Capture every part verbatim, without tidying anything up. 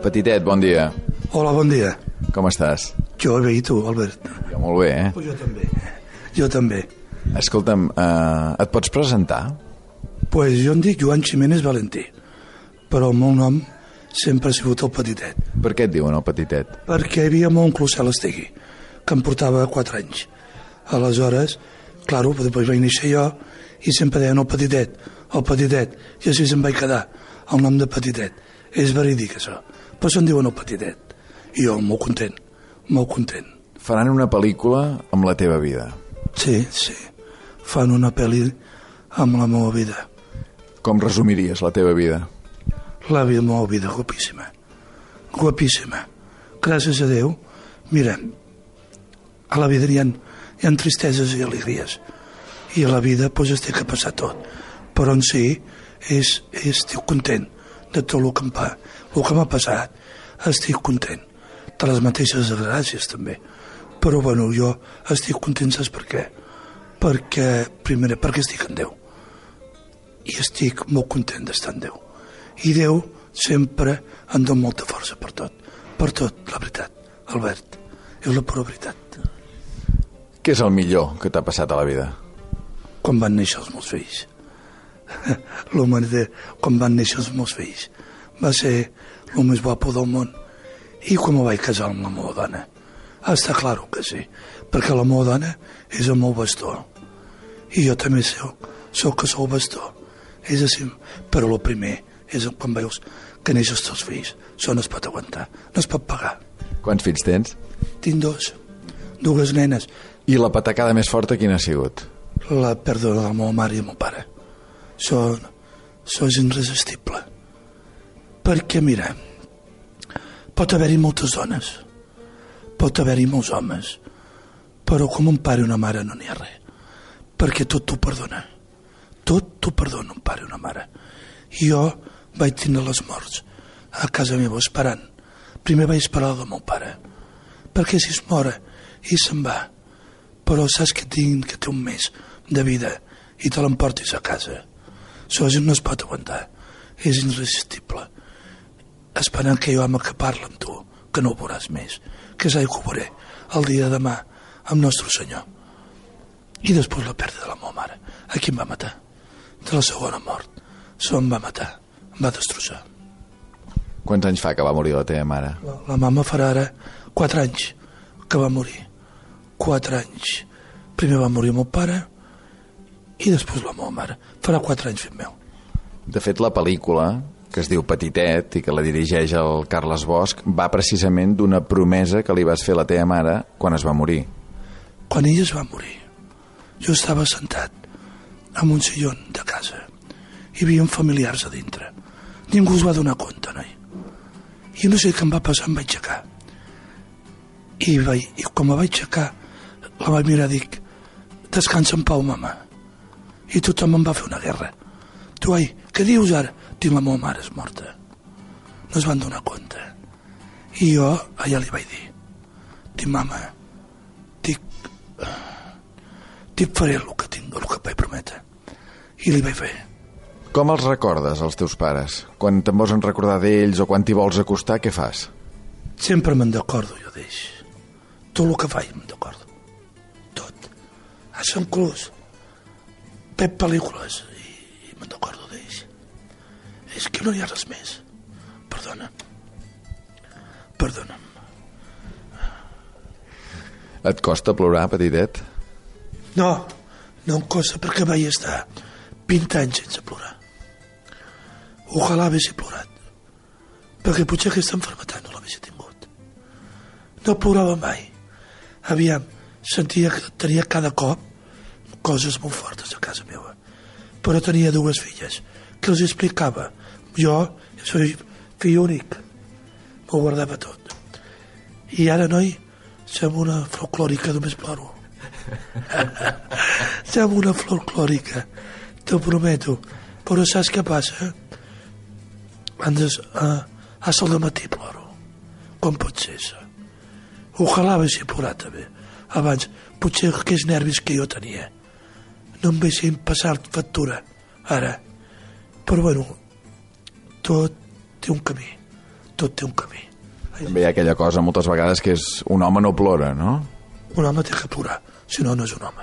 Petitet, bon dia. Hola, bon dia. Com estàs? Jo bé, i tu, Albert? Jo molt bé, eh? Pues jo també. Jo també. Escolta'm, eh, et pots presentar? Pues jo em dic Joan Ximénez Valentí, però el meu nom sempre ha sigut el Petitet. Per què et diuen el Petitet? Perquè hi havia mon Clossel Estegui, que em portava quatre anys. Aleshores, claro, després vaig néixer jo i sempre deien el Petitet, el Petitet, i així se'm vaig quedar el nom de Petitet. És verídic, això. Però se'n diuen el Petitet. I jo molt content, molt content. Faran una pel·lícula amb la teva vida. Sí, sí. Fan una pel·li amb la meva vida. Com resumiries la teva vida? La vida, la meva vida, guapíssima. Guapíssima. Gràcies a Déu. Mira, a la vida hi ha, hi ha tristeses i alegries. I a la vida pues, es té que passar tot. Però en si és, és, estic content de tot el que em fa. El que m'ha passat, estic content. De les mateixes gràcies també. Però bueno, jo estic content, saps per què? Perquè, primera, perquè estic en Déu. I estic molt content d'estar en Déu. I Déu sempre em dona molta força per tot. Per tot, la veritat, Albert. És la pura veritat. Què és el millor que t'ha passat a la vida? Quan van néixer els meus fills. L'humanitat, quan van néixer els meus fills. Va ser el més guapo del món. I quan me vaig casar amb la meva dona. Està clar que sí, perquè la meva dona és el meu bastó. I jo també soc, soc que sou bastó. És així, però el primer és quan veus que neix els teus fills. Això no es pot aguantar, no es pot pagar. Quants fills tens? Tinc dos, dues nenes. I la patacada més forta quina ha sigut? La pèrdua de la meva mare i el meu pare. Això, això és irresistible. Perquè, mira, pot haver-hi moltes dones, pot haver-hi molts homes, però com un pare i una mare no n'hi ha res, perquè tot t'ho perdona. Tot t'ho perdona un pare i una mare. I jo vaig tenir les morts a casa meva esperant. Primer vaig esperar el meu pare, perquè si es mora i se'n va, però saps que tinc que té un mes de vida i te l'emportis a casa. Això no es pot aguantar, és irresistible. Esperant que jo home que parla amb tu, que no ho veuràs més, que s'ha que ho veuré el dia de demà amb Nostre Senyor. I després la pèrdua de la meva mare. A qui em va matar? De la segona mort. Això em va matar, em va destrossar. Quants anys fa que va morir la teva mare? La, la mama farà ara quatre anys que va morir. Quatre anys. Primer va morir el meu pare i després la meva mare. Farà quatre anys, fill meu. De fet, la pel·lícula, que es diu Petitet i que la dirigeix el Carles Bosch, va precisament d'una promesa que li vas fer a la teva mare quan es va morir. Quan ella es va morir, jo estava sentat en un sillon de casa. Hi havia familiars a dintre. Ningú es va donar compte, noi. I no sé què em va passar, em vaig aixecar. I, vaig, i quan me vaig aixecar, la vaig mirar i dic, descansa en pau, mama. I tothom em va fer una guerra. Tu, ai, què dius ara? Tinc la meva mare és morta. No es van donar compte. I jo allà li vaig dir, dic, mama, dic, dic faré el que tinc, el que vaig prometre. I li vaig fer. Com els recordes, els teus pares? Quan te'n vols recordar d'ells o quan t'hi vols acostar, què fas? Sempre me'n recordo jo d'ells. Tot el que faig me'n recordo. Tot. A Sant Clús. Veig pel·lícules i, i me'n recordo d'ells. És que no hi ha res més. Perdona. Perdona'm. Et costa plorar, Petitet? No, no em costa perquè vaig estar vint anys sense plorar. Ojalà haguessi plorat, perquè potser aquesta enfermetat no l'haguessi tingut. No plorava mai. Aviam, sentia que tenia cada cop coses molt fortes a casa meva, però tenia dues filles que els explicava. Jo soy fill únic, m'ho guardava tot. I ara, noi, som una folclòrica, només ploro. Som una folclòrica, t'ho prometo. Però saps què passa? Andes a, a sol de matí ploro. Com pot ser això? Ojalà haguessi plorat també abans. Potser aquells nervis que jo tenia no em haguessin passat factura ara. Però bueno, tot té un camí, tot té un camí. També hi ha aquella cosa moltes vegades que és un home no plora, no? Un home té que plorar, si no, no és un home.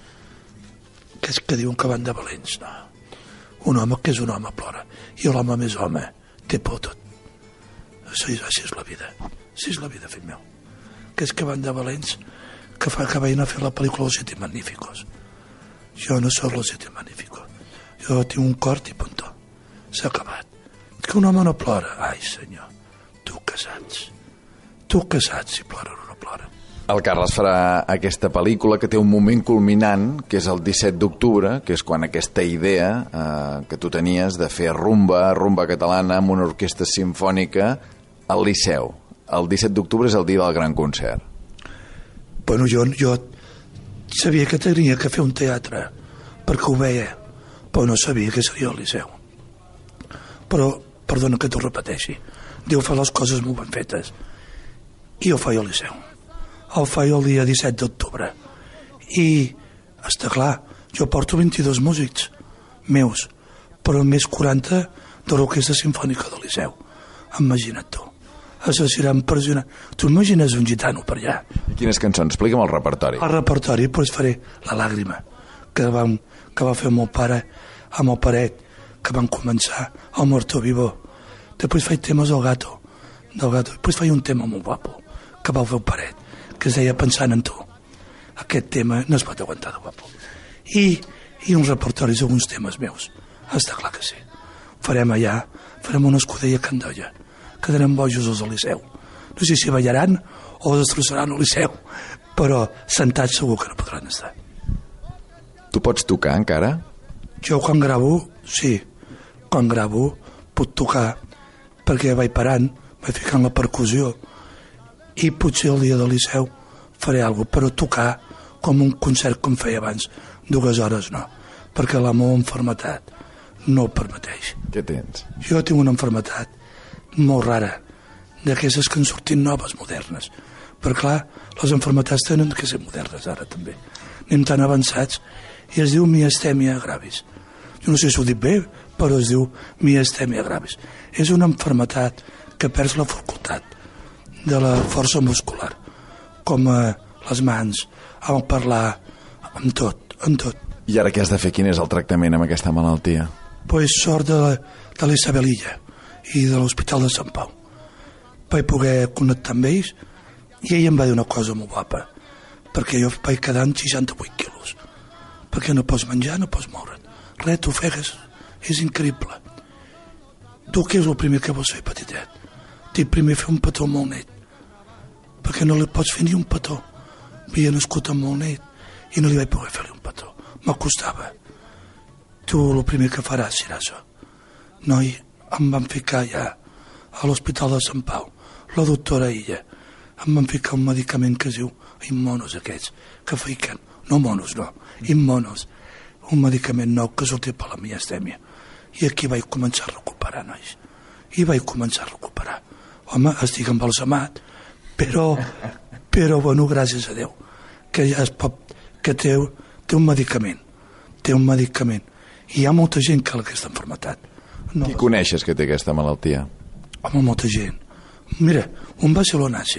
Que és que diuen que van de valents, no. Un home que és un home plora. I l'home més home té por tot. Així, així és la vida. Així és la vida, fill meu. Que és que van de valents que fa que vagin a fer la pel·lícula Los Siete Magníficos. Jo no sóc Los Siete Magníficos. Jo tinc un cor i puntó. S'ha acabat. Que un home no plora. Ai, senyor, tu que saps. Tu que saps si plora o no plora. El Carles farà aquesta pel·lícula que té un moment culminant, que és el disset d'octubre, que és quan aquesta idea eh, que tu tenies de fer rumba, rumba catalana amb una orquestra simfònica al Liceu. El disset d'octubre és el dia del gran concert. Bueno, jo, jo sabia que tenia que fer un teatre, perquè ho veia, però no sabia que seria al Liceu. Però, perdona que t'ho repeteixi, Déu fa les coses molt ben fetes. I jo faig al Liceu. El faig el dia disset d'octubre. I, està clar, jo porto vint-i-dos músics meus, però més quaranta de l'Orquestra Simfònica del Liceu. Imagina't tu. Això serà impressionant. Tu imagines un gitano per allà? I quines cançons? Explica'm el repertori. El repertori, doncs faré La Làgrima, que, vam, que va fer el meu pare amb el Paret, que van començar el Muerto Vivo. Després faig temes del Gato, del Gato. Després faig un tema molt guapo, que va fer el Paret, que es deia Pensant en tu. Aquest tema no es pot aguantar de guapo. I, i uns repertoris d'alguns temes meus. Està clar que sí. Farem allà, farem una escudella a Can Doia. Quedarem bojos als Liceu. No sé si ballaran o destrossaran el Liceu, però sentats segur que no podran estar. Tu pots tocar encara? Jo quan gravo, sí. Quan gravo puc tocar, perquè vaig parant, vaig ficant la percussió, i potser el dia del Liceu faré alguna cosa, però tocar com un concert com feia abans, dues hores no, perquè la meva malaltia no ho permeteix. Què tens? Jo tinc una malaltia molt rara, d'aquestes que han sortit noves, modernes. Però clar, les malalties tenen que ser modernes ara també. Anem tan avançats, i es diu miastèmia gravis. Jo no sé si ho dic bé, però es diu miastèmia gravis. És una malaltia que perds la facultat de la força muscular, com a les mans, amb parlar, amb tot, amb tot. I ara què has de fer? Quin és el tractament amb aquesta malaltia? Pues sort de, la, de l'Isabelilla i de l'Hospital de Sant Pau. Vaig poder connectar amb ells i ell em va dir una cosa molt guapa, perquè jo vaig quedar amb seixanta-vuit quilos, perquè no pots menjar, no pots moure't. Res, t'ofegues, és increïble. Tu què és el primer que vols fer, petitet? Dic, primer fer un petó molt net, perquè no li pots fer ni un petó. Havia nascut amb molt net i no li vaig poder fer-li un petó. M'acostava. Tu el primer que faràs serà això. Noi, em van ficar ja a l'Hospital de Sant Pau, la doctora Illa, em van ficar un medicament que es diu immonos aquests, que fiquen, no monos, no, immonos, un medicament nou que sortia per la miastèmia. I aquí vaig començar a recuperar, nois. I vaig començar a recuperar. Home, estic embalsamat, però, però, bueno, gràcies a Déu, que ja es pot, que té, té un medicament, té un medicament. I hi ha molta gent que ha aquesta malaltia. No, Qui coneixes que té aquesta malaltia? home, molta gent. Mira, un va ser l'Onassi.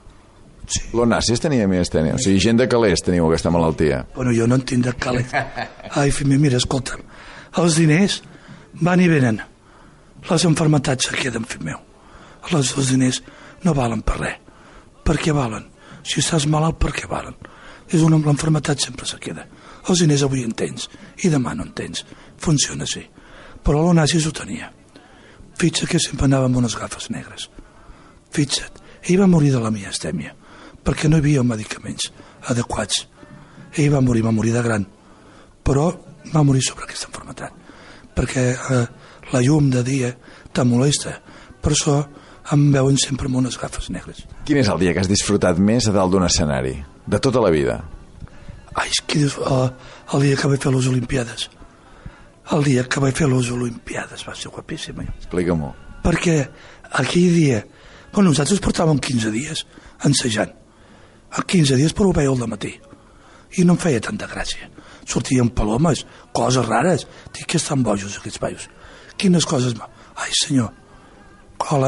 Sí. L'Onassis tenia miastènia. O sigui, gent de calés teniu aquesta malaltia. Bueno, jo no en tinc de calés. Ai, fill meu, mira, escolta'm. Els diners van i venen. Les enfermetats se queden, fill meu. Les, els diners no valen per res. Per què valen? Si estàs malalt, per què valen? És una l'enfermetat sempre se queda. Els diners avui en tens i demà no en tens. Funciona així. Però l'Onassis ho tenia. Fixa't que sempre anava amb unes gafes negres. Fixa't, ell va morir de la miastèmia, perquè no hi havia medicaments adequats. Ell va morir, va morir de gran, però va morir sobre aquesta malaltia, perquè eh, la llum de dia te molesta. Per això em veuen sempre amb unes gafes negres. Quin és el dia que has disfrutat més a dalt d'un escenari? De tota la vida? Ai, és que uh, el dia que vaig fer les Olimpiades. El dia que vaig fer les Olimpiades va ser guapíssim. Explica-m'ho. Perquè aquell dia, bueno, nosaltres portàvem quinze dies ensejant. A quinze dies però ho veia al matí. I no em feia tanta gràcia. Sortien palomes, coses rares. Dic que estan bojos aquests paios. Quines coses... Ai, senyor, a la nit,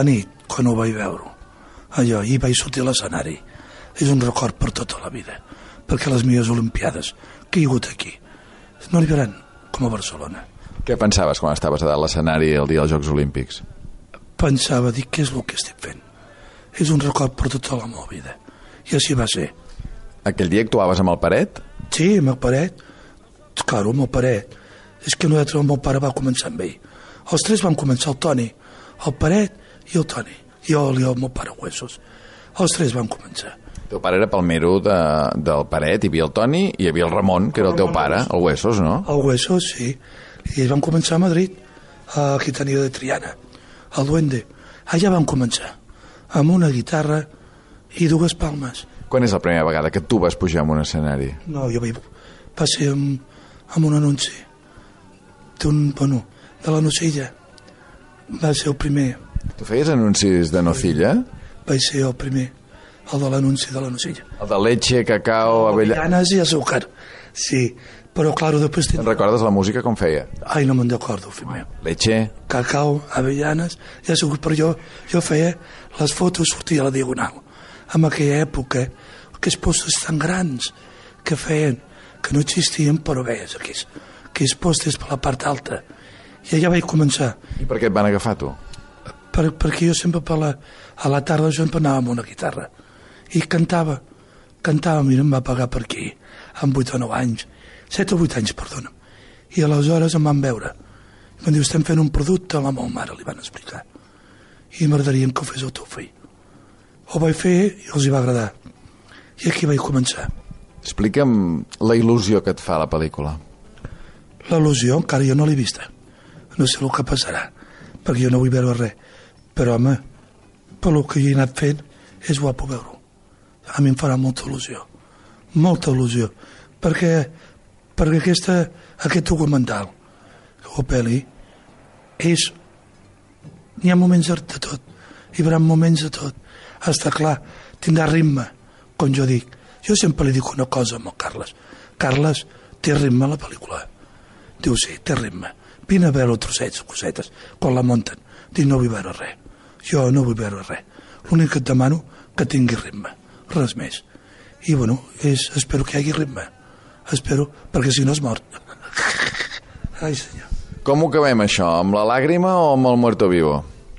quan ho vaig veure. Allò, i vaig sortir a l'escenari. És un record per tota la vida, perquè les meves olimpiades que hi ha hagut aquí no arribaran com a Barcelona. Què pensaves quan estaves a dalt l'escenari el dia dels Jocs Olímpics? Pensava, dic, què és el que estic fent? És un record per tota la meva vida. I així va ser. Aquell dia actuaves amb el Paret? Sí, amb el Paret. Claro, amb el Paret. És que nosaltres, el meu pare va començar amb ell. Els tres van començar, el Toni, el Paret i el Toni. Jo i el meu pare Huesos. Els tres van començar. El teu pare era palmero de, del Paret, hi havia el Toni i hi havia el Ramon, que era el teu pare, el Huesos, no? El Huesos, sí. I ells van començar a Madrid, a Quintanilla de Triana, al Duende. Allà van començar, amb una guitarra i dues palmes. Quan és la primera vegada que tu vas pujar en un escenari? No, jo vaig... Va ser amb, amb un anunci d'un, bueno, de la Nocilla. Va ser el primer. Tu feies anuncis de Nocilla? Vaig ser el primer, el de l'anunci de la Nocilla. El de leche, cacao, avellana... Avellanes i azúcar, sí. Però, claro, després... Te'n recordes la música com feia? Ai, no me'n recordo, fill meu. Leche. Cacao, avellanes i azúcar. Però jo, jo feia les fotos, sortia a la Diagonal. En aquella època, aquells postes tan grans que feien, que no existien, però veies aquells, aquells postes per la part alta. I allà vaig començar. I per què et van agafar, tu? Per, perquè jo sempre per la, a la tarda jo sempre amb una guitarra i cantava, cantava, mira, em va pagar per aquí amb vuit o nou anys, set o vuit anys, perdona, i aleshores em van veure i van dir, estem fent un producte a la meva mare, li van explicar, i m'agradarien que ho fes el teu fill. Ho vaig fer i els hi va agradar i aquí vaig començar. Explica'm la il·lusió que et fa la pel·lícula. L'il·lusió encara jo no l'he vista, no sé el que passarà perquè jo no vull veure res, però home, per el que jo he anat fent és guapo veure-ho. A mi em farà molta il·lusió, molta il·lusió, perquè, perquè aquesta, aquest documental, o pel·li, és, n'hi ha moments de tot, hi haurà moments de tot, està clar, tindrà ritme, com jo dic. Jo sempre li dic una cosa amb el Carles. Carles, té ritme la pel·lícula? Diu, sí, té ritme. Vine a veure trossets, cosetes, quan la munten. Dic, no vull veure res. Jo no vull veure res. L'únic que et demano que tingui ritme, res més. I, bueno, és, espero que hi hagi ritme. Espero, perquè si no és mort. Ai, senyor. Com ho acabem, això? Amb la làgrima o amb el muerto vivo?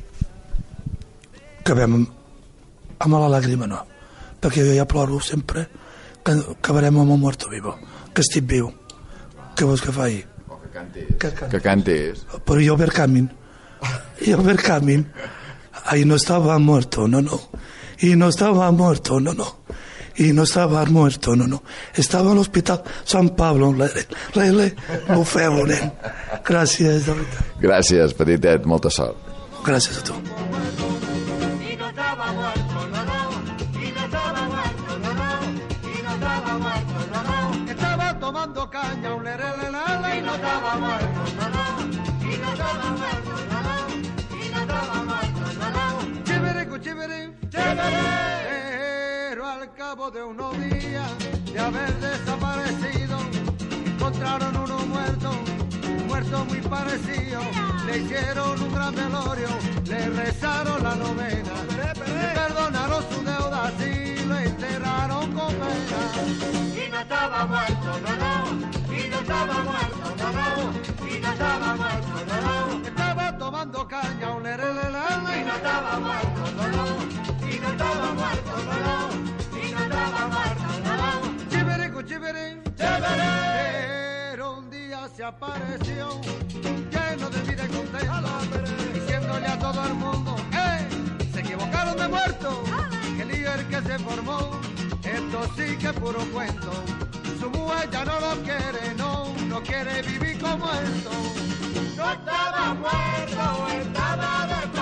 Acabem amb, amb la làgrima, no. Perquè jo ja ploro sempre que acabarem amb el muerto vivo, que estic viu. Què vols que faci? O que cantis. Que, cantis. que cantis. Però jo ver camin. Jo ver camin. Ahí no estaba muerto, no, no. Y no estaba muerto, no, no. Y no estaba muerto, no, no. Estava a l'Hospital Sant Pablo. Lele, ho feu, nen. Gràcies, de veritat. Gràcies, petitet, molta sort. Gràcies a tu. Y no estaba muerto, no, no. Y no estaba muerto, no, no. Y no estaba muerto, no, no. Estaba tomando caña, un lerelelele. Y no estaba muerto, no, no. Y no estaba muerto, no, no. Y no estaba muerto, no, no. Chiviricu, chiviri, chiviri. Pero al cabo de unos días de haber desaparecido, encontraron uno muerto, muerto muy parecido. Le hicieron un gran velorio, le rezaron la novena, le perdonaron su deuda y lo enterraron con pena. Y no estaba muerto, no, no. Y no estaba muerto, no, no. Y no estaba muerto, no, no. Estaba tomando caña, un lerelelele. Y no estaba muerto, no, no. Y no estaba muerto, no, no. Y no estaba muerto, no, no. Chiviricu, chiviri, chiviri. Pero un día se apareció, lleno de vida y contento, diciéndole a todo el mundo, ¡eh! Se equivocaron de muerto, que el líder que se formó, esto sí que es puro cuento. Su mujer ya no lo quiere, no, no quiere vivir como esto. No estaba muerto, estaba de